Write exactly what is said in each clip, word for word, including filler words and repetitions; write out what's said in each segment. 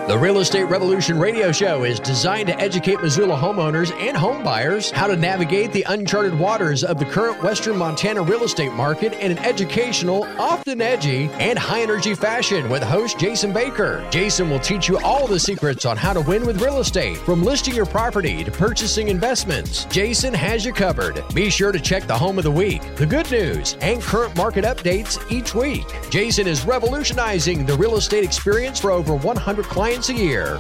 The Real Estate Revolution radio show is designed to educate Missoula homeowners and home buyers how to navigate the uncharted waters of the current Western Montana real estate market in an educational, often edgy, and high-energy fashion with host Jason Baker. Jason will teach you all the secrets on how to win with real estate, from listing your property to purchasing investments. Jason has you covered. Be sure to check the home of the week, the good news, and current market updates each week. Jason is revolutionizing the real estate experience for over one hundred clients a year.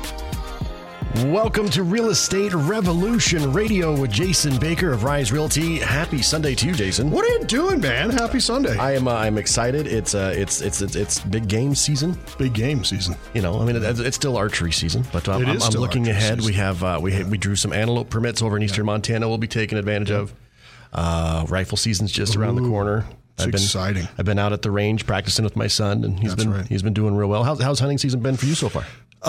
Welcome to Real Estate Revolution Radio with Jason Baker of Rise Realty. Happy Sunday to you, Jason. What are you doing, man? Happy Sunday. I am. Uh, I'm excited. It's uh, it's it's it's it's big game season. Big game season. You know, I mean, it's, it's still archery season, but um, It I'm, is I'm still looking archery ahead. season. We have uh, we we drew some antelope permits over in eastern Montana. We'll be taking advantage of. Uh, rifle season's just around the Ooh, corner. it's I've been, exciting. I've been out at the range practicing with my son, and he's That's been right. he's been doing real well. How's how's hunting season been for you so far?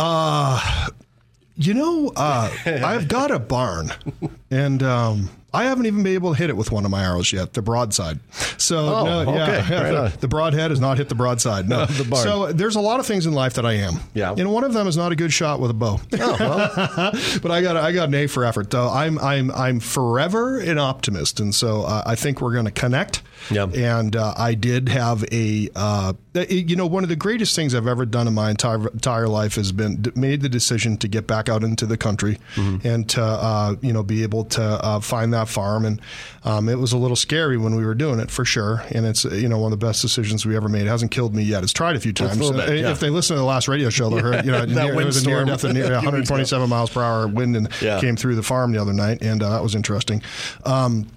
Uh, you know, uh, I've got a barn, and um, I haven't even been able to hit it with one of my arrows yet, the broadside. So, Oh, no, yeah, okay. yeah, Right the, on. the broadhead has not hit the broadside. No, The barn. So there's a lot of things in life that I am. Yeah. And one of them is not a good shot with a bow. Oh, well. But I got I got an A for effort, though. I'm I'm I'm forever an optimist, and so uh, I think we're going to connect. Yeah. And uh, I did have a, uh, you know, one of the greatest things I've ever done in my entire entire life has been d- made the decision to get back out into the country Mm-hmm. and to, uh, you know, be able to uh, find that farm. And um, it was a little scary when we were doing it, for sure. And it's, you know, one of the best decisions we ever made. It hasn't killed me yet. It's tried a few times. little bit, Uh, yeah. If they listen to the last radio show, they'll hear, you know, That near, it was a near windstorm death, of near a few one hundred twenty-seven miles per hour wind and Yeah. came through the farm the other night. And uh, that was interesting. Um,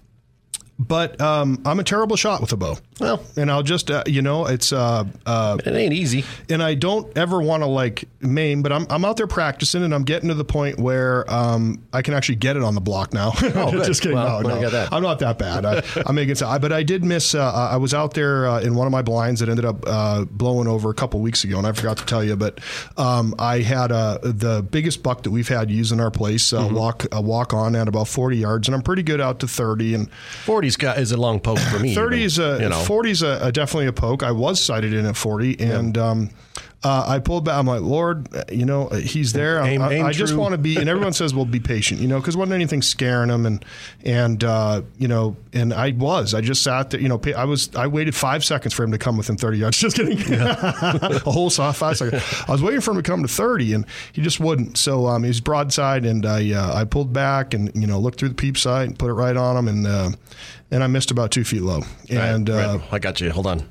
But um, I'm a terrible shot with a bow. Well. and I'll just, uh, you know, it's, uh, uh, It ain't easy. and I don't ever want to like maim, but I'm I'm out there practicing, and I'm getting to the point where um, I can actually get it on the block now. Oh, good. Just kidding. Well, no, well, no. you got that. I'm not that bad. I, I'm making some, but I did miss. Uh, I was out there uh, in one of my blinds that ended up uh, blowing over a couple weeks ago, and I forgot to tell you, but um, I had uh, the biggest buck that we've had using our place uh, Mm-hmm. walk uh, walk on at about forty yards, and I'm pretty good out to thirty, and forty's got is a long poke for me. thirty even, is a you know. forty is a, a definitely a poke. I was sighted in at forty, and um, uh, I pulled back. I'm like, Lord, you know, he's there. Aim- I, aim I just true. want to be. And everyone says, well, be patient, you know, because wasn't anything scaring him, and and uh, you know, and I was. I just sat there, you know. pa- I was. I waited five seconds for him to come within thirty yards. Just kidding. a whole soft five seconds. I was waiting for him to come to thirty, and he just wouldn't. So um, he was broadside, and I uh, I pulled back and you know looked through the peep sight and put it right on him, and uh, and I missed about two feet low. And Right, uh, right. I got you. Hold on.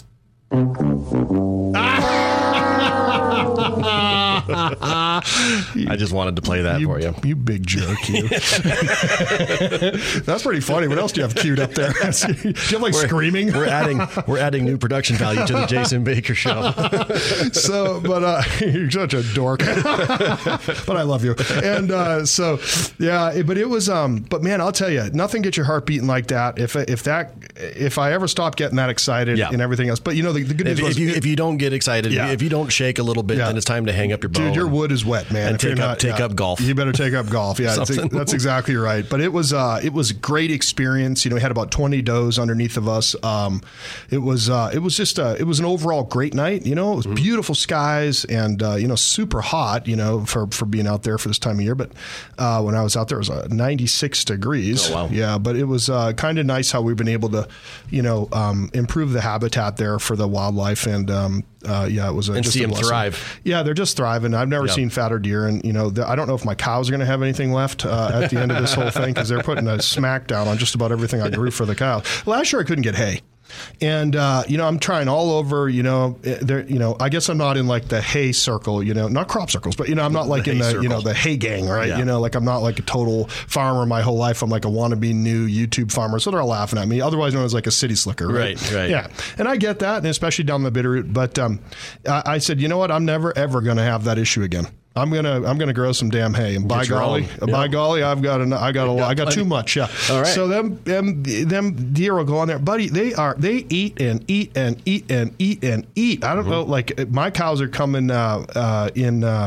I just wanted to play that you, for you. you big jerk, you. That's pretty funny. What else do you have queued up there? Do you have like screaming? We're adding we're adding new production value to the Jason Baker Show. So, but uh, you're such a dork. But I love you. And uh, so, yeah. it- But it was. Um. But man, I'll tell you, nothing gets your heart beating like that. If if that if I ever stop getting that excited Yeah. and everything else. But you know, the, the good news If, was if you if you don't get excited, Yeah. if you don't shake a little bit, Yeah. then it's time to hang up your bow. Dude, your and- wood is wet, man. and If you're take up- not- take up golf. You better take up golf. Yeah, that's, Something. that's exactly right. But it was uh, it was a great experience. You know, we had about twenty does underneath of us. Um, it was uh, it was just a, it was an overall great night. You know, it was Mm-hmm. beautiful skies and uh, you know super hot. You know, for for being out there for this time of year. But uh, when I was out there, it was uh, ninety-six degrees. Oh, wow. Yeah, but it was uh, kind of nice how we've been able to, you know, um, improve the habitat there for the wildlife and. Um, uh, yeah, it was a, And just see a 'em blessing. thrive. Yeah, they're just thriving. I've never Yeah. seen fatter deer, and you know, the, I don't know if my cows are going to have anything left uh, at the end of this whole thing because they're putting a smackdown on just about everything I grew for the cows. Last year I couldn't get hay. And, uh, you know, I'm trying all over, you know, eh, there, you know, I guess I'm not in like the hay circle, you know, not crop circles, but, you know, I'm not like The in hay the, circle. you know, the hay gang, right? Yeah. You know, like I'm not like a total farmer my whole life. I'm like a wannabe new YouTube farmer. So they're all laughing at me, otherwise known as like a city slicker, right? Right, right. Yeah. And I get that, and especially down the Bitterroot. But um, I, I said, you know what? I'm never, ever going to have that issue again. I'm gonna I'm gonna grow some damn hay, and by your golly, own. by Yeah. golly, I've got an, I got a lot, I got plenty. too much. Yeah. All right. So them them them deer will go on there, buddy. They are they eat and eat and eat and eat and eat. I don't Mm-hmm. know. Like my cows are coming uh, uh, in. Uh,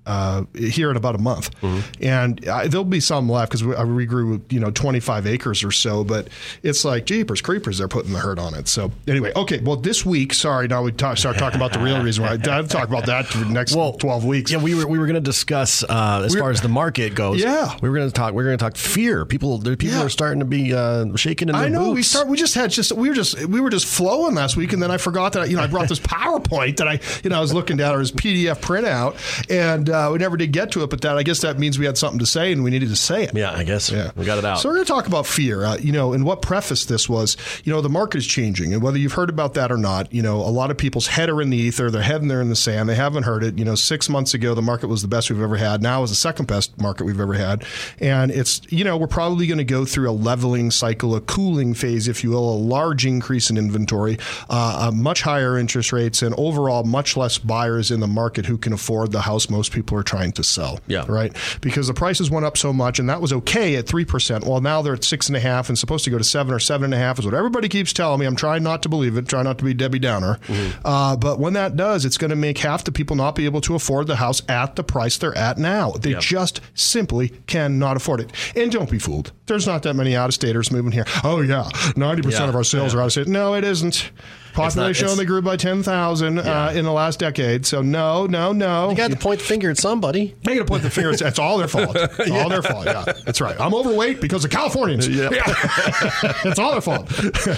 uh, here in about a month. Mm-hmm. And uh, there'll be some left because we, we grew, you know, twenty-five acres or so. But it's like, jeepers creepers, they're putting the hurt on it. So anyway, okay, well, this week, sorry, now we talk, start talking about the real reason why. I've talked about that for the next well, twelve weeks. Yeah, we were we were going to discuss uh, as we're, far as the market goes. Yeah, we were going to talk. We were going to talk fear. People, there, people yeah. are starting to be uh, shaking in their I know. boots. We start. We just had just we were just we were just flowing last week, and then I forgot that you know I brought this PowerPoint that I you know I was looking at or his P D F printout, and uh, we never did get to it. But that I guess that means we had something to say, and we needed to say it. Yeah, I guess yeah. we got it out. So we're going to talk about fear. Uh, you know, and what prefaced this was, you know, the market is changing, and whether you've heard about that or not, you know, a lot of people's head are in the ether, their head and they're in the sand. They haven't heard it. You know, six months ago the market was the best we've ever had. Now is the second best market we've ever had, and it's you know we're probably going to go through a leveling cycle, a cooling phase, if you will, a large increase in inventory, uh, much higher interest rates, and overall much less buyers in the market who can afford the house most people are trying to sell. Yeah. Right. Because the prices went up so much, and that was okay at three percent. Well, now they're at six and a half, and supposed to go to seven or seven and a half is what everybody keeps telling me. I'm trying not to believe it, trying not to be Debbie Downer. Mm-hmm. Uh, but when that does, it's going to make half the people not be able to afford the house at the price they're at now. They yep. just simply cannot afford it. And don't be fooled. There's not that many out-of-staters moving here. Oh, yeah, ninety percent yeah. of our sales yeah. are out-of-state. No, it isn't. Population only grew by ten thousand yeah. uh, in the last decade. So no, no, no. You got to point the finger at somebody. You got to point the finger. At, it's all their fault. It's yeah. all their fault. Yeah, that's right. I'm overweight because of Californians. Yep. Yeah, it's all their fault.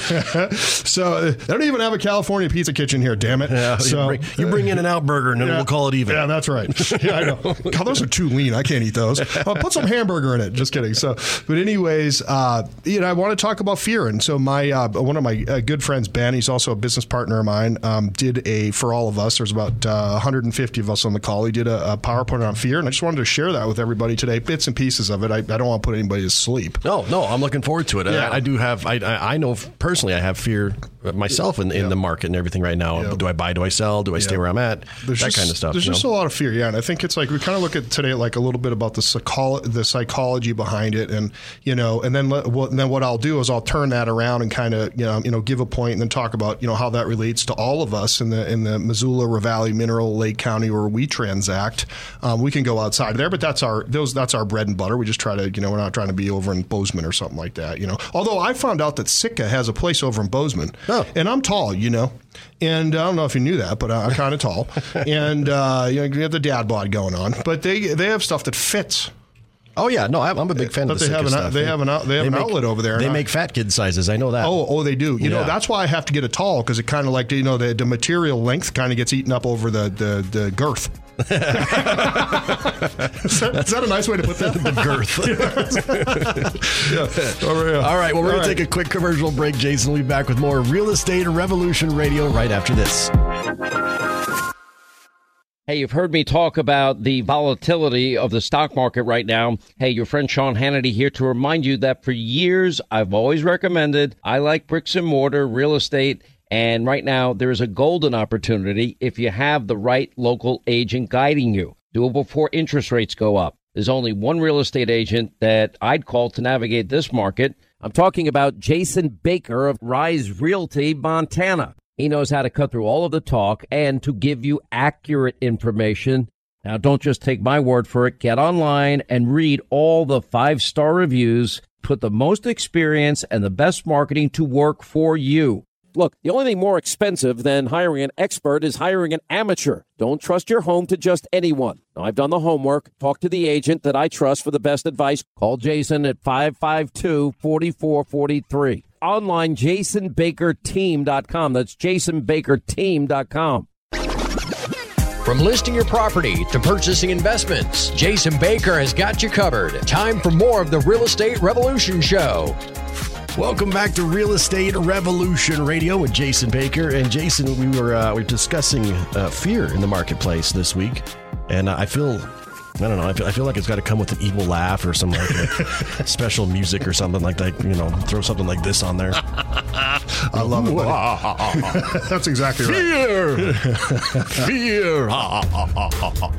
So uh, they don't even have a California pizza kitchen here. Damn it. Yeah, so you bring, you bring in an Outburger and then yeah. we'll call it even. Yeah, that's right. Yeah, I know. God, those are too lean. I can't eat those. Uh, put some hamburger in it. Just kidding. So, but anyways, uh, you know, I want to talk about fear. And so my uh, one of my uh, good friends, Ben, he's also a business business partner of mine, um, did a, for all of us, there's about uh, one hundred fifty of us on the call, he did a, a PowerPoint on fear, and I just wanted to share that with everybody today, bits and pieces of it. I, I don't want to put anybody to sleep. No, no, I'm looking forward to it. Yeah. I, I do have, I, I know personally I have fear myself in, in yeah. the market and everything right now. Yeah. Do I buy, do I sell, do I yeah. stay where I'm at? There's that just, kind of stuff. There's just know? a lot of fear, yeah, and I think it's like, we kind of look at today like a little bit about the, psycholo- the psychology behind it, and, you know, and then, well, and then what I'll do is I'll turn that around and kind of, you know, you know, give a point and then talk about, you know, how that relates to all of us in the in the Missoula, Ravalli, Mineral Lake County where we transact. Um, we can go outside of there, but that's our those that's our bread and butter. We just try to, you know, we're not trying to be over in Bozeman or something like that, you know. Although I found out that Sitka has a place over in Bozeman, oh. and I'm tall, you know. And I don't know if you knew that, but I'm kind of tall, and uh, you know, you have the dad bod going on, but they they have stuff that fits. Oh yeah, no, I'm a big fan but of the they have an, stuff. They have an out, they have they an make, outlet over there. They I, make fat kid sizes. I know that. Oh, oh, they do. You yeah. know, that's why I have to get a tall, because it kind of like, you know, the, the material length kind of gets eaten up over the the, the girth. is, that, is that a nice way to put that? The girth. yeah. Over here. All right. Well, we're going right. to take a quick commercial break. Jason will be back with more Real Estate Revolution Radio right after this. Hey, you've heard me talk about the volatility of the stock market right now. Hey, your friend Sean Hannity here to remind you that for years I've always recommended, I like bricks and mortar, real estate, and right now there is a golden opportunity if you have the right local agent guiding you. Do it before interest rates go up. There's only one real estate agent that I'd call to navigate this market. I'm talking about Jason Baker of Rise Realty, Montana. He knows how to cut through all of the talk and to give you accurate information. Now, don't just take my word for it. Get online and read all the five-star reviews. Put the most experience and the best marketing to work for you. Look, the only thing more expensive than hiring an expert is hiring an amateur. Don't trust your home to just anyone. Now, I've done the homework. Talk to the agent that I trust for the best advice. Call Jason at five five two, four four four three. Online, jason baker team dot com. That's jason baker team dot com. From listing your property to purchasing investments, Jason Baker has got you covered. Time for more of the Real Estate Revolution Show. Welcome back to Real Estate Revolution Radio with Jason Baker. And Jason, we were uh, we were discussing uh, fear in the marketplace this week, and uh, I feel. I don't know. I feel, I feel like it's got to come with an evil laugh or some like a special music or something like that. You know, throw something like this on there. I love it, buddy. That's exactly right. Fear! Fear!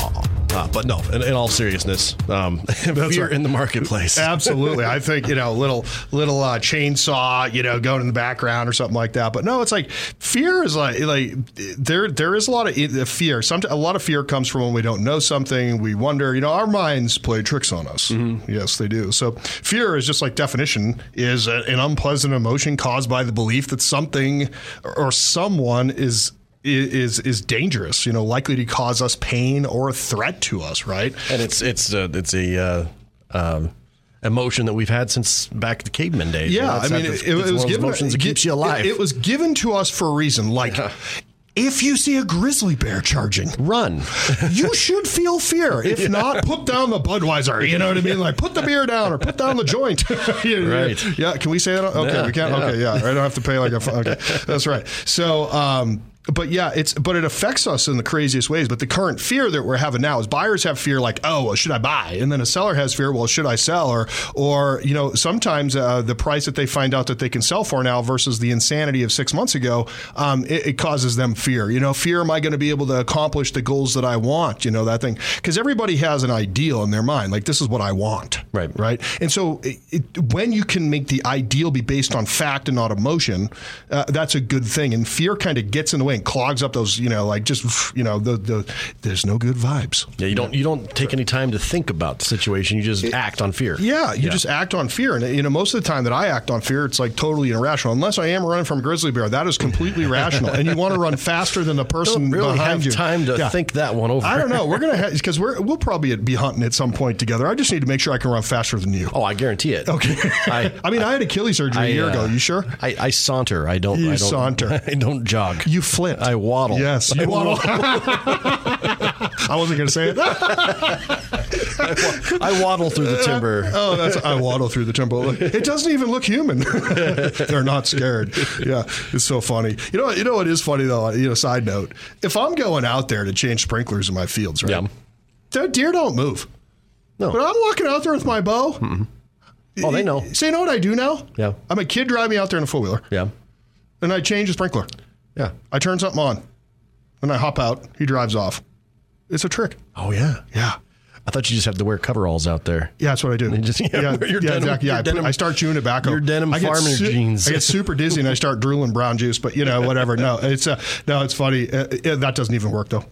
Uh, but no, in, in all seriousness, um, fear right. in the marketplace. Absolutely. I think, you know, little little uh, chainsaw, you know, going in the background or something like that. But no, it's like fear is like, like there there is a lot of fear. Some, a lot of fear comes from when we don't know something. We wonder, you know, our minds play tricks on us. Mm-hmm. Yes, they do. So fear is just like definition is a, an unpleasant emotion caused by the belief that something or someone is is is dangerous, you know, likely to cause us pain or a threat to us, right? And it's it's a, it's a uh, um, emotion that we've had since back the caveman days. Yeah, you know, I mean, it's, it, it's it was one of those given emotions that keeps you alive. It, it was given to us for a reason. Like, yeah. If you see a grizzly bear charging, run. You should feel fear. If yeah. not, put down the Budweiser. You know what I mean? Like, put the beer down or put down the joint. Right. Yeah. Can we say that? Okay, yeah, we can. Yeah. Okay. Yeah. I don't have to pay like a. Okay. That's right. So. um But yeah, it's but it affects us in the craziest ways. But the current fear that we're having now is buyers have fear like, oh, well, should I buy? And then a seller has fear, well, should I sell? Or, or you know, sometimes uh, the price that they find out that they can sell for now versus the insanity of six months ago, um, it, it causes them fear. You know, fear, am I going to be able to accomplish the goals that I want? You know, that thing. Because everybody has an ideal in their mind. Like, this is what I want. Right. Right. And so it, it, when you can make the ideal be based on fact and not emotion, uh, that's a good thing. And fear kind of gets in the way and clogs up those, you know, like just, you know, the, the there's no good vibes. Yeah, you don't you don't take any time to think about the situation. You just it, act on fear. Yeah, you yeah. just act on fear. And, you know, most of the time that I act on fear, it's like totally irrational. Unless I am running from a grizzly bear, that is completely rational. And you want to run faster than the person don't really behind have you. time to yeah. think that one over. I don't know. We're going to, because we're we'll probably be hunting at some point together. I just need to make sure I can run faster than you. Oh, I guarantee it. Okay. I, I mean, I had Achilles surgery I, a year uh, ago. You sure? I, I saunter. I don't. You I don't, saunter. I don't jog. You flint. I waddle. Yes. You I waddle. waddle. I wasn't going to say it. I waddle through the timber. Oh, that's I waddle through the timber. It doesn't even look human. They're not scared. Yeah, it's so funny. You know, you know what is funny though. You know, side note: if I'm going out there to change sprinklers in my fields, right? Yeah. Deer don't move. No, but I'm walking out there with my bow. Mm-mm. Oh, they know. So you know what I do now? Yeah, I'm a kid driving out there in a four wheeler. Yeah, and I change the sprinkler. Yeah, I turn something on. Then I hop out. He drives off. It's a trick. Oh, yeah. Yeah. I thought you just had to wear coveralls out there. Yeah, that's what I do. Just, yeah, yeah, your yeah denim, exactly. Yeah, I, denim, put, I start chewing tobacco. Your denim I farmer su- jeans. I get super dizzy and I start drooling brown juice. But you know, whatever. No, it's uh, no, it's funny. Uh, yeah, that doesn't even work though.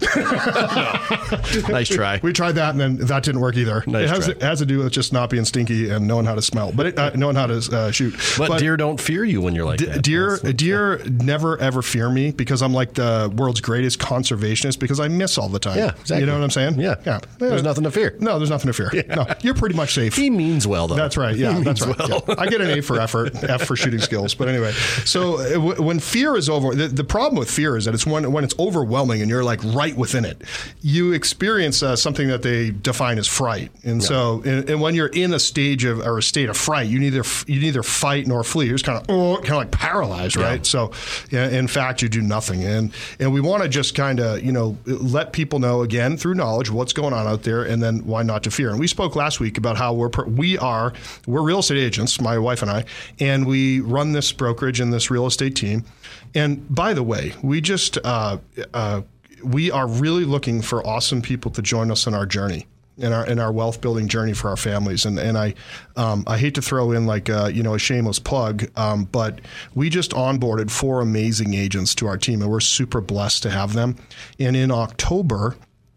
Nice try. We tried that and then that didn't work either. Nice it has, try. it has to do with just not being stinky and knowing how to smell, but it, uh, knowing how to uh, shoot. But, but deer don't fear you when you're like d- that. Deer, That's, deer never ever fear me because I'm like the world's greatest conservationist because I miss all the time. Yeah, exactly. You know what I'm saying? Yeah, yeah. There's nothing to fear. No, there's nothing to fear. Yeah. No, you're pretty much safe. He means well, though. That's right. Yeah, he that's right. Well. Yeah. I get an A for effort, F for shooting skills. But anyway, so uh, w- when fear is over, the, the problem with fear is that it's when when it's overwhelming and you're like right within it, you experience uh, something that they define as fright. And yeah. so, and, and when you're in a stage of or a state of fright, you neither you neither fight nor flee. You're just kind of oh, kind of like paralyzed, right? Yeah. So, yeah, in fact, you do nothing. And and we want to just kind of you know let people know again through knowledge what's going on out there, and then why not to fear. And we spoke last week about how we're we are we're real estate agents, my wife and I, and we run this brokerage and this real estate team. And by the way, we just uh, uh, we are really looking for awesome people to join us in our journey. In our in our wealth building journey for our families, and and I um, I hate to throw in like uh, you know a shameless plug, um, but we just onboarded four amazing agents to our team, and we're super blessed to have them. And in October,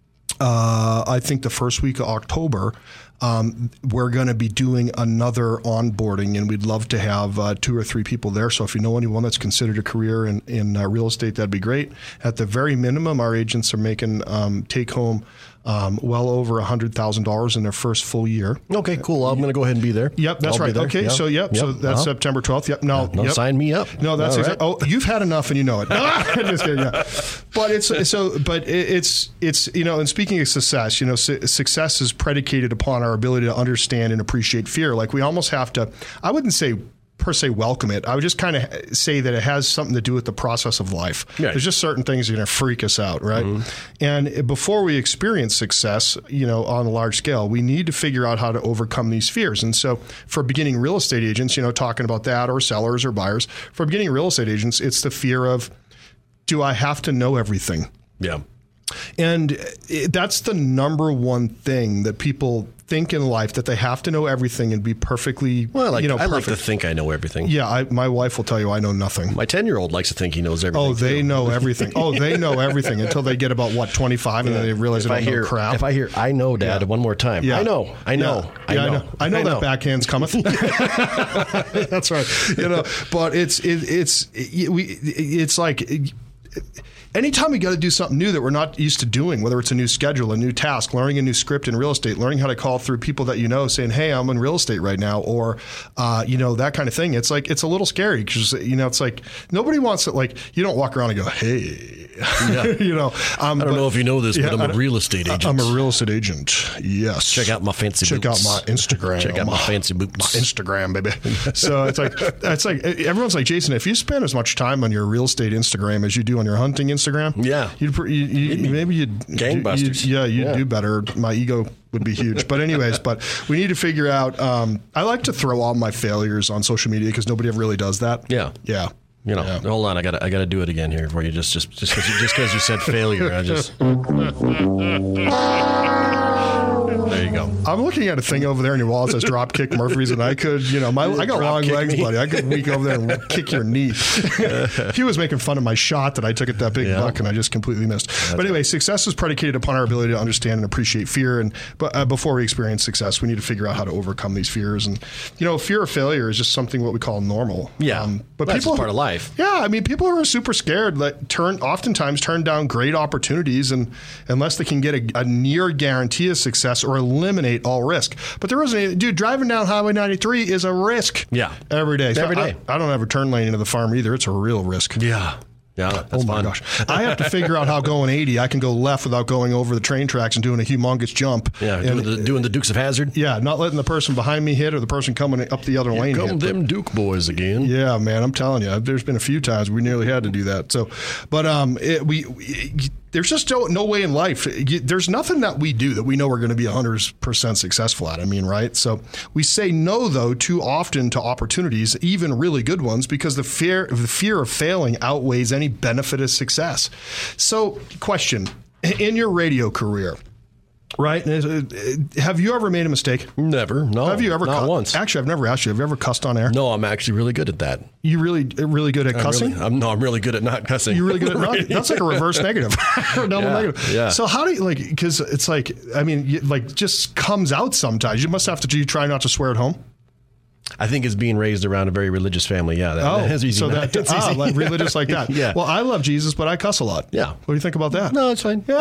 uh, I think the first week of October, um, we're going to be doing another onboarding, and we'd love to have uh, two or three people there. So if you know anyone that's considered a career in in uh, real estate, that'd be great. At the very minimum, our agents are making um, take home. Um, well over one hundred thousand dollars in their first full year. Okay, cool. I'm going to go ahead and be there. Yep, that's I'll right. Okay, yep. so yep, yep. so that's uh-huh. September twelfth. Yep, no, no, yep. sign me up. No, that's All exactly. Right. Oh, you've had enough and you know it. Just kidding, yeah. But it's so, but it's it's you know, and speaking of success, you know, su- success is predicated upon our ability to understand and appreciate fear. Like we almost have to. I wouldn't say. Per se welcome it. I would just kind of say that it has something to do with the process of life. Yeah. There's just certain things that are going to freak us out, right? Mm-hmm. And before we experience success, you know, on a large scale, we need to figure out how to overcome these fears. And so for beginning real estate agents, you know, talking about that, or sellers or buyers, for beginning real estate agents, it's the fear of, do I have to know everything? Yeah. And it, that's the number one thing that people think in life, that they have to know everything and be perfectly, Well, I like, you know, I like perfect. to think I know everything. Yeah, I, my wife will tell you I know nothing. My ten-year-old likes to think he knows everything. Oh, they too. know everything. Oh, they know everything until they get about, what, twenty-five, and then they realize If they I don't hear, know crap. if I hear, I know, Dad, Yeah. one more time. Yeah. I know, I know, Yeah. I, Yeah, know. I know. I know I that backhand's cometh. That's right. You know, but it's it, it's it, we it's like. It, Anytime we got to do something new that we're not used to doing, whether it's a new schedule, a new task, learning a new script in real estate, learning how to call through people that you know, saying, "Hey, I'm in real estate right now," or uh, you know, that kind of thing. It's like it's a little scary because you know it's like nobody wants it. Like you don't walk around and go, "Hey," Yeah. you know. Um, I don't but, know if you know this, yeah, but I'm I- a real estate agent. I'm a real estate agent. Yes. Check out my fancy Check boots. out my Instagram. Check out my fancy boots. My Instagram, baby. So it's like it's like everyone's like, Jason, if you spend as much time on your real estate Instagram as you do on your hunting Instagram, Yeah. you'd pr- you, you, maybe you'd Gangbusters. you'd- yeah, you'd Yeah. do better. My ego would be huge. But anyways, but we need to figure out. Um, I like to throw all my failures on social media because nobody ever really does that. Yeah. Yeah. You know, Yeah. hold on, I got I got to do it again here for you. Just just just because you, just 'cause you said failure, I just. There you go. I'm looking at a thing over there in your wall that says drop kick Murphy's, and I could, you know, my I got Drop long kick legs, me. buddy. I could weak over there and kick your knee. He was making fun of my shot that I took at that big Yeah. buck, and I just completely missed. But anyway, success is predicated upon our ability to understand and appreciate fear. And but uh, before we experience success, we need to figure out how to overcome these fears. And you know, fear of failure is just something what we call normal. Yeah, Um, but that's people just part of life. Yeah, I mean, people who are super scared like turn oftentimes turn down great opportunities, and unless they can get a, a near guarantee of success or eliminate all risk. But there isn't any, dude. Driving down Highway ninety-three is a risk. Yeah. every day. So Every day. I, I don't have a turn lane into the farm either. It's a real risk. Yeah. Yeah. That's Oh my fun. gosh! I have to figure out how going eighty, I can go left without going over the train tracks and doing a humongous jump. Yeah. And- Doing the, doing the Dukes of Hazzard. yeah, not letting the person behind me hit or the person coming up the other lane Come hit. them Duke boys again. Yeah, man, I'm telling you, there's been a few times we nearly had to do that. So, but um, it, we, we there's just no, no way in life. You, there's nothing that we do that we know we're going to be one hundred percent successful at. I mean, right? So we say no though too often to opportunities, even really good ones, because the fear the fear of failing outweighs any benefit of success. So, question: in your radio career, right? Have you ever made a mistake? Never. No. Have you ever? Not cu- once. Actually, I've never asked you. Have you ever cussed on air? No, I'm actually really good at that. You really, really good at I'm cussing? Really, I'm, no, I'm really good at not cussing. You're really good at not. Really? That's like a reverse negative, or double Yeah, negative. yeah. So how do you like? Because it's like, I mean, you, like just comes out sometimes. You must have to. Do you try not to swear at home? I think it's being raised around a very religious family. Yeah. That, Oh, that's easy. so enough. that It's ah, easy. like religious like that. Yeah. Well, I love Jesus, but I cuss a lot. Yeah. What do you think about that? No, it's fine.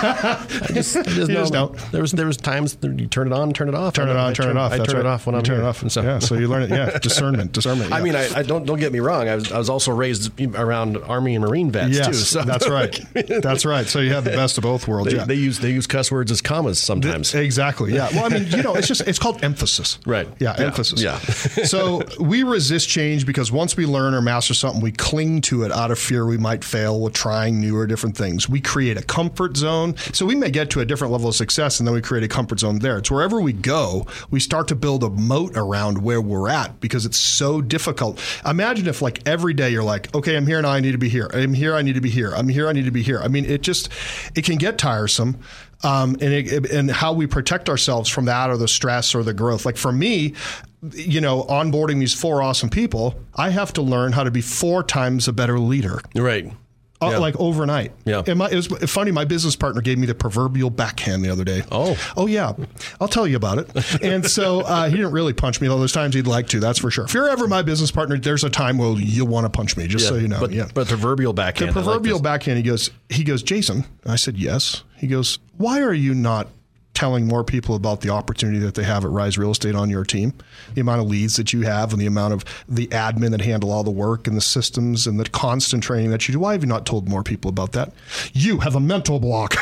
I just, I just You know just don't. There was there was times that you turn it on, turn it off. Turn it I- on, I turn it off. I That's turn right. it off when You I'm turn here. it off. And so- Yeah. So you learn it. Yeah. Discernment. Discernment. I yeah. mean, I, I don't don't get me wrong. I was I was also raised around Army and Marine vets yes, too. So that's right. That's right. So you have the best of both worlds. They, yeah. they use they use cuss words as commas sometimes. Exactly. Yeah. Well, I mean, you know, it's just it's called emphasis. Right. Yeah. Yeah. Emphasis. Yeah. So we resist change because once we learn or master something, we cling to it out of fear we might fail with trying new or different things. We create a comfort zone. So we may get to a different level of success, and then we create a comfort zone there. It's wherever we go, we start to build a moat around where we're at because it's so difficult. Imagine if, like, every day you're like, okay, I'm here now. I need to be here. I'm here. I need to be here. I'm here. I need to be here. I mean, it just it can get tiresome. Um, and it, and how we protect ourselves from that or the stress or the growth. Like for me, you know, onboarding these four awesome people, I have to learn how to be four times a better leader. Right. Uh, Yeah. Like overnight. Yeah. And my, it was funny. My business partner gave me the proverbial backhand the other day. Oh. Oh, yeah. I'll tell you about it. And so uh, he didn't really punch me, though. There's times he'd like to. That's for sure. If you're ever my business partner, there's a time where you'll want to punch me, just Yeah. so you know. But, yeah. but the proverbial backhand. The I like proverbial this. backhand, he goes, he goes, Jason. I said, yes. He goes, why are you not telling more people about the opportunity that they have at Rise Real Estate on your team, the amount of leads that you have and the amount of the admin that handle all the work and the systems and the constant training that you do? Why have you not told more people about that? You have a mental block.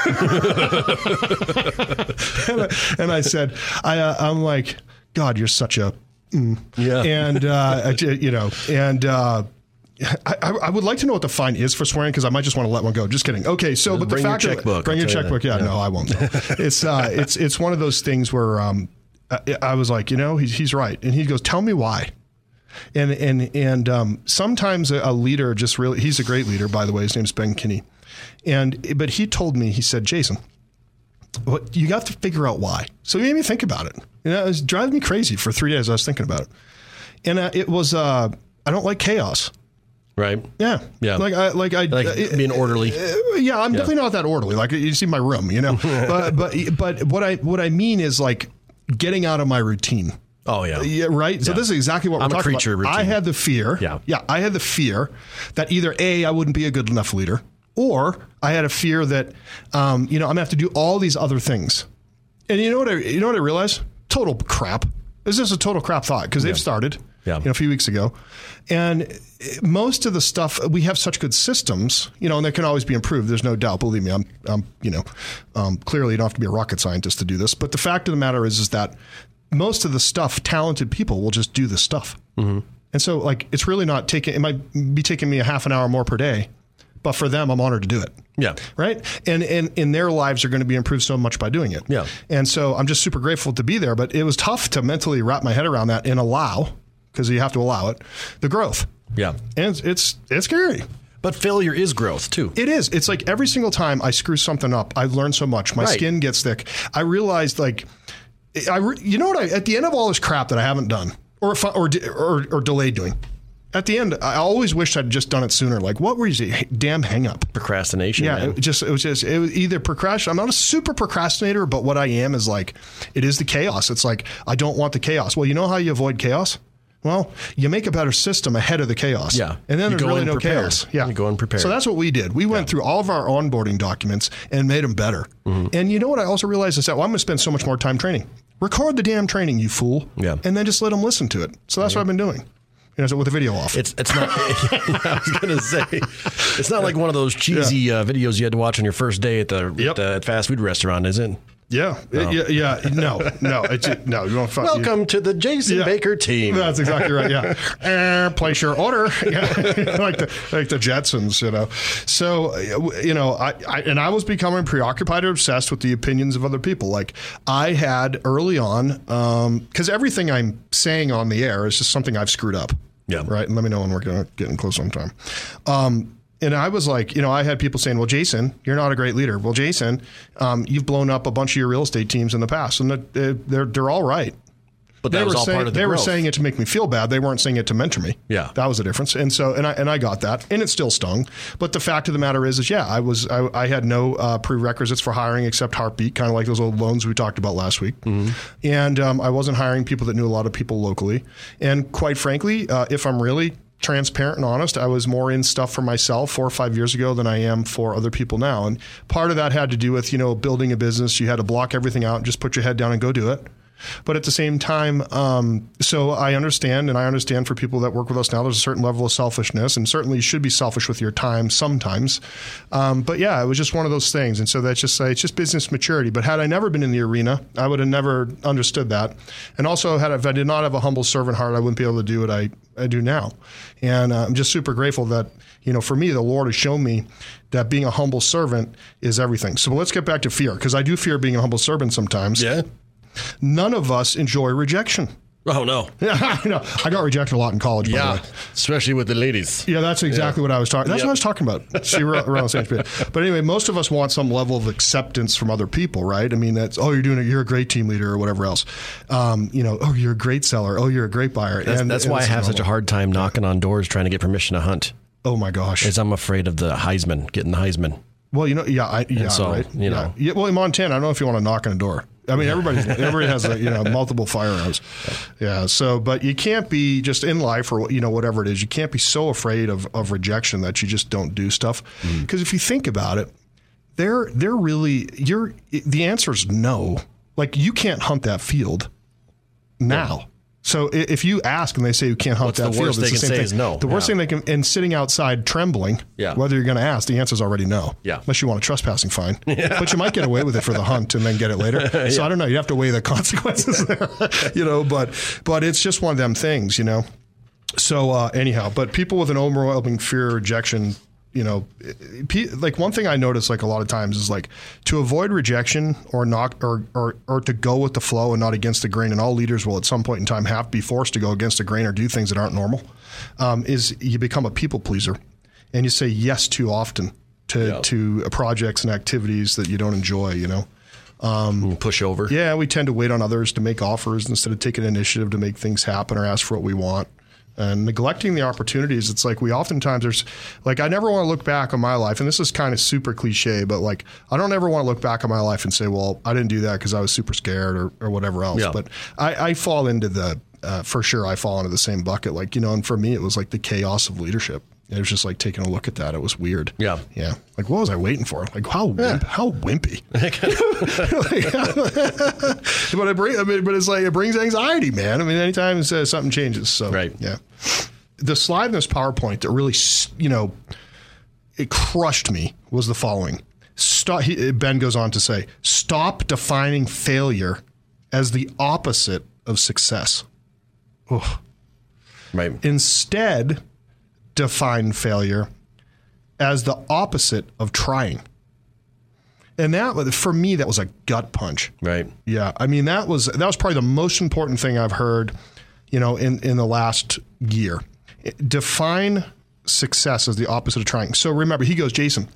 and, I, and I said, I, uh, I'm like, God, you're such a, mm. Yeah. And, uh, I- you know, and, uh, I, I would like to know what the fine is for swearing because I might just want to let one go. Just kidding. Okay, so but Bring the your fact of- checkbook, bring I'll your tell you checkbook. that. Yeah, Yeah. no, I won't. It's uh, it's it's one of those things where um, I, I was like, you know, he's he's right, and he goes, tell me why. And and and um, sometimes a, a leader just really, he's a great leader, by the way. His name's Ben Kinney. And but he told me, he said, Jason, what you got to figure out why. So he made me think about it. You know, it was driving me crazy for three days. I was thinking about it, and uh, it was uh, I don't like chaos. Right. Yeah. Yeah. Like I like I like uh, being orderly. Uh, yeah, I'm yeah. definitely not that orderly. Like you see my room, you know. but but but what I what I mean is like getting out of my routine. Oh yeah. Yeah. Right. Yeah. So this is exactly what I'm we're a talking creature about. routine. I had the fear. Yeah. Yeah. I had the fear that either A, I wouldn't be a good enough leader, or I had a fear that um, you know, I'm gonna have to do all these other things. And you know what I you know what I realized? Total crap. This is a total crap thought because they've yeah. started. Yeah. You know, a few weeks ago. And most of the stuff, we have such good systems, you know, and they can always be improved. There's no doubt. Believe me, I'm, I'm you know, um, clearly you don't have to be a rocket scientist to do this. But the fact of the matter is, is that most of the stuff, talented people will just do this stuff. Mm-hmm. And so, like, it's really not taking, it might be taking me a half an hour more per day. But for them, I'm honored to do it. Yeah. Right. And and in their lives are going to be improved so much by doing it. Yeah. And so I'm just super grateful to be there. But it was tough to mentally wrap my head around that and allow, because you have to allow it, the growth. Yeah. And it's, it's it's scary. But failure is growth too. It is. It's like every single time I screw something up, I've learned so much. My right. skin gets thick. I realized, like, I re- you know what? I, at the end of all this crap that I haven't done or or or, or delayed doing. At the end, I always wished I'd just done it sooner. Like, what was the damn hang up? Procrastination. Yeah, man. it just it was just it was either procrastination. I'm not a super procrastinator, but what I am is like, it is the chaos. It's like, I don't want the chaos. Well, you know how you avoid chaos? Well, you make a better system ahead of the chaos. Yeah. And then you there's really no prepared. chaos. Yeah. You go unprepared. So that's what we did. We went yeah. through all of our onboarding documents and made them better. Mm-hmm. And you know what I also realized is that, well, I'm going to spend so much more time training. Record the damn training, you fool. Yeah. And then just let them listen to it. So that's yeah. what I've been doing. You know, with the video off. It's it's not. I was going to say, it's not like one of those cheesy yeah. uh, videos you had to watch on your first day at the, yep. at the fast food restaurant, is it? Yeah, No. yeah, yeah. No, no, it's, no. You won't. Welcome you, to the Jason yeah. Baker team. That's exactly right. Yeah, uh, place your order, yeah. like the like the Jetsons, you know. So, you know, I, I and I was becoming preoccupied or obsessed with the opinions of other people. Like I had early on, because um, everything I'm saying on the air is just something I've screwed up. Yeah. Right. And let me know when we're getting, getting close on time. Um, and I was like, you know, I had people saying, well, Jason, you're not a great leader. Well, Jason, um, you've blown up a bunch of your real estate teams in the past. And they're, they're, they're all right. But that they was were all saying, part of the They growth. were saying it to make me feel bad. They weren't saying it to mentor me. Yeah. That was the difference. And so, and I, and I got that. And it still stung. But the fact of the matter is, is yeah, I was, I, I had no uh, prerequisites for hiring except Heartbeat, kind of like those old loans we talked about last week. Mm-hmm. And um, I wasn't hiring people that knew a lot of people locally. And quite frankly, uh, if I'm really transparent and honest, I was more in stuff for myself four or five years ago than I am for other people now. And part of that had to do with, you know, building a business. You had to block everything out and just put your head down and go do it. But at the same time, um, so I understand, and I understand for people that work with us now, there's a certain level of selfishness, and certainly you should be selfish with your time sometimes. Um, but yeah, it was just one of those things. And so that's just, it's just business maturity. But had I never been in the arena, I would have never understood that. And also, had if I did not have a humble servant heart, I wouldn't be able to do what I, I do now. And uh, I'm just super grateful that, you know, for me, the Lord has shown me that being a humble servant is everything. So let's get back to fear, because I do fear being a humble servant sometimes. Yeah. None of us enjoy rejection. Oh, no. Yeah, I know. I got rejected a lot in college, by yeah, the way. Especially with the ladies. Yeah, that's exactly yeah. what I was talking That's yep. what I was talking about. See, we're around the same page. But anyway, most of us want some level of acceptance from other people, right? I mean, that's, oh, you're doing it. You're a great team leader or whatever else. Um, you know, oh, you're a great seller. Oh, you're a great buyer. That's, and that's and why I have normal. such a hard time knocking on doors trying to get permission to hunt. Oh, my gosh. Because I'm afraid of the Heisman, getting the Heisman. Well, you know, yeah, I, yeah, so, right. You know. Yeah. Yeah, well, in Montana, I don't know if you want to knock on a door. I mean, everybody's, everybody has a, you know, multiple firearms. Yeah. So, but you can't be just in life or, you know, whatever it is, you can't be so afraid of, of rejection that you just don't do stuff. Because mm. if you think about it, they're, they're really, you're, the answer is no. Like, you can't hunt that field now. Yeah. So if you ask and they say you can't hunt What's that the field, worst it's they the can same say thing. is no. The worst yeah. thing they can, and sitting outside trembling, yeah. whether you're going to ask, the answer is already no. Yeah. Unless you want a trespassing fine. Yeah. But you might get away with it for the hunt and then get it later. yeah. So I don't know. You have to weigh the consequences there, you know, but, but it's just one of them things, you know. So uh, anyhow, but people with an overwhelming fear of rejection, you know, like one thing I notice like a lot of times is like to avoid rejection or not or, or or to go with the flow and not against the grain. And all leaders will at some point in time have to be forced to go against the grain or do things that aren't normal. Um, is you become a people pleaser and you say yes too often. to, yeah. to projects and activities that you don't enjoy, you know. Um, push over. Yeah, we tend to wait on others to make offers instead of taking initiative to make things happen or ask for what we want. And neglecting the opportunities, it's like we oftentimes there's like I never want to look back on my life, and this is kind of super cliche, but like I don't ever want to look back on my life and say, well, I didn't do that because I was super scared or, or whatever else. Yeah. But I, I fall into the uh, for sure I fall into the same bucket. Like, you know, and for me it was like the chaos of leadership. It was just like taking a look at that. It was weird. Yeah. Yeah. Like, what was I waiting for? Like, how Yeah. wimp, how wimpy. but it bring, I mean, but it's like, it brings anxiety, man. I mean, anytime uh, something changes. So, right. Yeah. The slide in this PowerPoint that really, you know, it crushed me was the following. Stop, he, Ben goes on to say, stop defining failure as the opposite of success. Ugh. Right. Instead, define failure as the opposite of trying. And that, for me, that was a gut punch. Right. Yeah. I mean, that was that was probably the most important thing I've heard, you know, in, in the last year. Define success as the opposite of trying. So remember, he goes, Jason,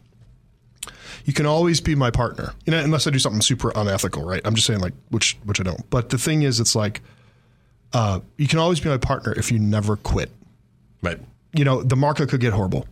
you can always be my partner, you know, unless I do something super unethical, right? I'm just saying, like, which which I don't. But the thing is, it's like, uh, you can always be my partner if you never quit. Right. You know, the market could get horrible.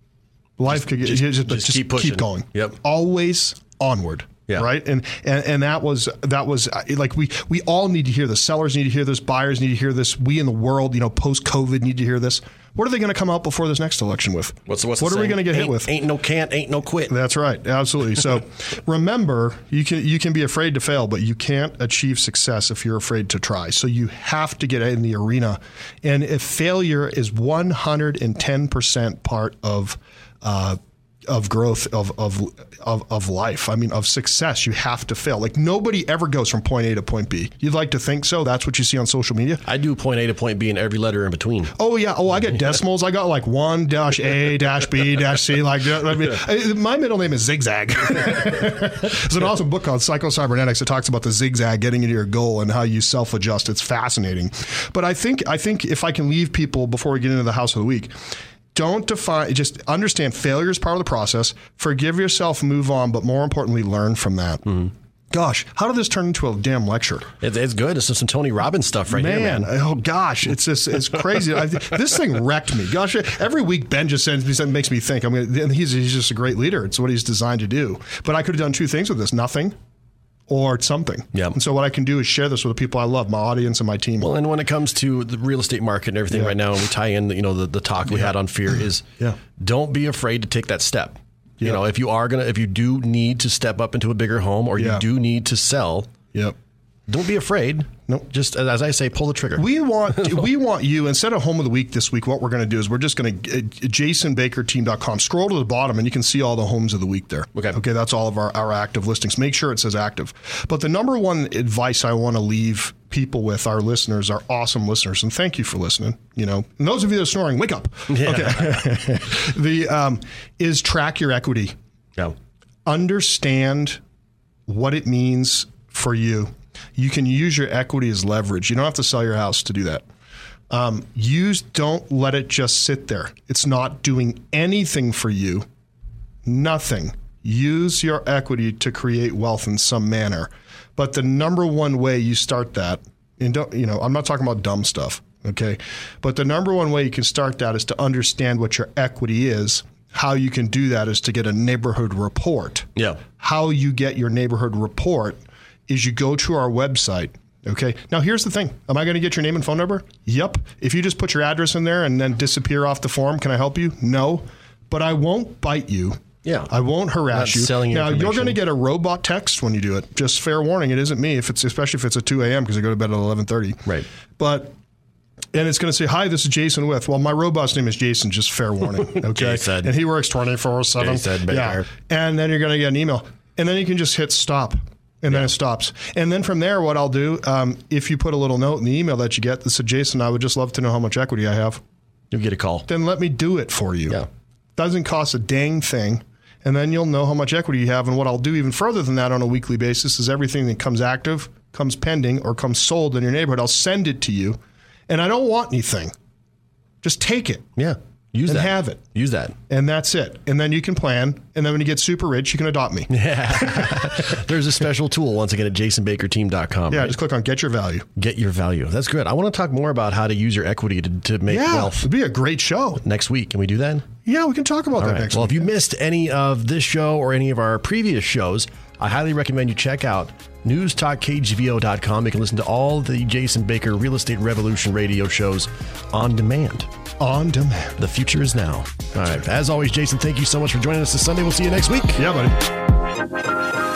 Life just, could get just, just, just, just keep pushing. keep going. Yep. Always onward. Yeah. Right. And, and and that was that was like we we all need to hear this. Sellers need to hear this. Buyers need to hear this. We in the world, you know, post COVID need to hear this. What are they going to come out before this next election with? What's, what's what are saying? we going to get ain't, hit with? Ain't no can't, ain't no quit. That's right. Absolutely. So remember, you can you can be afraid to fail, but you can't achieve success if you're afraid to try. So you have to get in the arena. And if failure is one hundred ten percent part of uh, of growth of, of of of life, I mean, of success, you have to fail. Like nobody ever goes from point A to point B. You'd like to think so. That's what you see on social media. I do point A to point B and every letter in between. Oh yeah. Oh, I get decimals. I got like one dash A dash B dash C. Like I mean, my middle name is Zigzag. There's an awesome book called Psycho Cybernetics that talks about the zigzag getting into your goal and how you self adjust. It's fascinating. But I think I think if I can leave people before we get into the house of the week. Don't define, just understand failure is part of the process. Forgive yourself, move on, but more importantly, learn from that. Mm-hmm. Gosh, how did this turn into a damn lecture? It's, it's good. It's some Tony Robbins stuff right man, here, man. Oh, gosh. It's just, it's crazy. I, this thing wrecked me. Gosh, every week Ben just sends me something makes me think. I mean, he's, he's just a great leader. It's what he's designed to do. But I could have done two things with this. Nothing. Or something. Yep. And so what I can do is share this with the people I love, my audience and my team. Well, and when it comes to the real estate market and everything yeah. right now, and we tie in, you know, the, the talk we yeah. had on fear is yeah. don't be afraid to take that step. Yeah. You know, if you are going to, if you do need to step up into a bigger home or yeah. you do need to sell, yep. don't be afraid. Nope. Just as I say, pull the trigger. We want we want you, instead of Home of the Week this week, what we're going to do is we're just going to, uh, jason baker team dot com, scroll to the bottom and you can see all the homes of the week there. Okay. Okay, that's all of our, our active listings. Make sure it says active. But the number one advice I want to leave people with, our listeners, our awesome listeners, and thank you for listening, you know, and those of you that are snoring, wake up. Yeah. Okay. the um, is track your equity. Yeah. Understand what it means for you. You can use your equity as leverage. You don't have to sell your house to do that. Um, use, don't let it just sit there. It's not doing anything for you. Nothing. Use your equity to create wealth in some manner. But the number one way you start that, and don't, you know, I'm not talking about dumb stuff, okay? But the number one way you can start that is to understand what your equity is. How you can do that is to get a neighborhood report. Yeah. How you get your neighborhood report is you go to our website. Okay. Now, here's the thing. Am I going to get your name and phone number? Yep. If you just put your address in there and then disappear off the form, can I help you? No. But I won't bite you. Yeah. I won't harass Not you. selling now, you're information. going to get a robot text when you do it. Just fair warning. It isn't me, if it's especially if it's at two a.m. because I go to bed at eleven thirty. Right. But... And it's going to say, hi, this is Jason with. Well, my robot's name is Jason, just fair warning. Okay. Jason. And he works twenty-four seven. Jason Baker. Yeah. And then you're going to get an email. And then you can just hit stop. And then yeah. it stops. And then from there, what I'll do, um, if you put a little note in the email that you get that said, Jason, I would just love to know how much equity I have. You'll get a call. Then let me do it for you. Yeah. Doesn't cost a dang thing. And then you'll know how much equity you have. And what I'll do even further than that on a weekly basis is everything that comes active, comes pending, or comes sold in your neighborhood, I'll send it to you. And I don't want anything. Just take it. Yeah. Use and that. have it. Use that. And that's it. And then you can plan. And then when you get super rich, you can adopt me. Yeah. There's a special tool, once again, at jason baker team dot com. Yeah, right? just click on Get Your Value. Get Your Value. That's good. I want to talk more about how to use your equity to, to make Yeah, wealth it'd be a great show. next week. Can we do that? Yeah, we can talk about All that right. next Well, week. if you missed any of this show or any of our previous shows, I highly recommend you check out news talk k g v o dot com. You can listen to all the Jason Baker Real Estate Revolution radio shows on demand. On demand. The future is now. All right. As always, Jason, thank you so much for joining us this Sunday. We'll see you next week. Yeah, buddy.